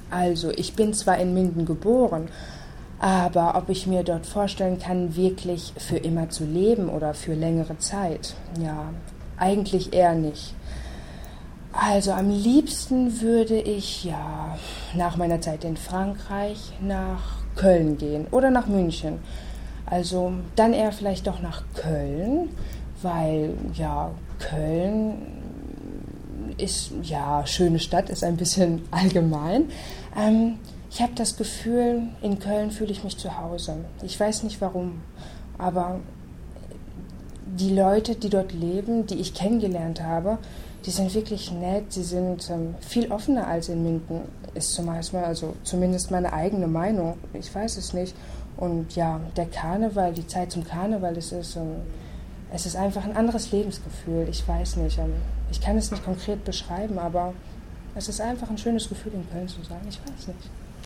Also, ich bin zwar in Minden geboren, aber ob ich mir dort vorstellen kann, wirklich für immer zu leben oder für längere Zeit, ja, eigentlich eher nicht. Also am liebsten würde ich ja nach meiner Zeit in Frankreich nach Köln gehen oder nach München. Also dann eher vielleicht doch nach Köln, weil ja Köln ist, ja, schöne Stadt, ist ein bisschen allgemein. Ich habe das Gefühl, in Köln fühle ich mich zu Hause. Ich weiß nicht warum, aber die Leute, die dort leben, die ich kennengelernt habe, die sind wirklich nett, sie sind viel offener als in Minden, ist zumindest meine eigene Meinung, ich weiß es nicht. Und ja, der Karneval, die Zeit zum Karneval, es ist einfach ein anderes Lebensgefühl, ich weiß nicht. Ich kann es nicht konkret beschreiben, aber es ist einfach ein schönes Gefühl, in Köln zu sein, ich weiß nicht.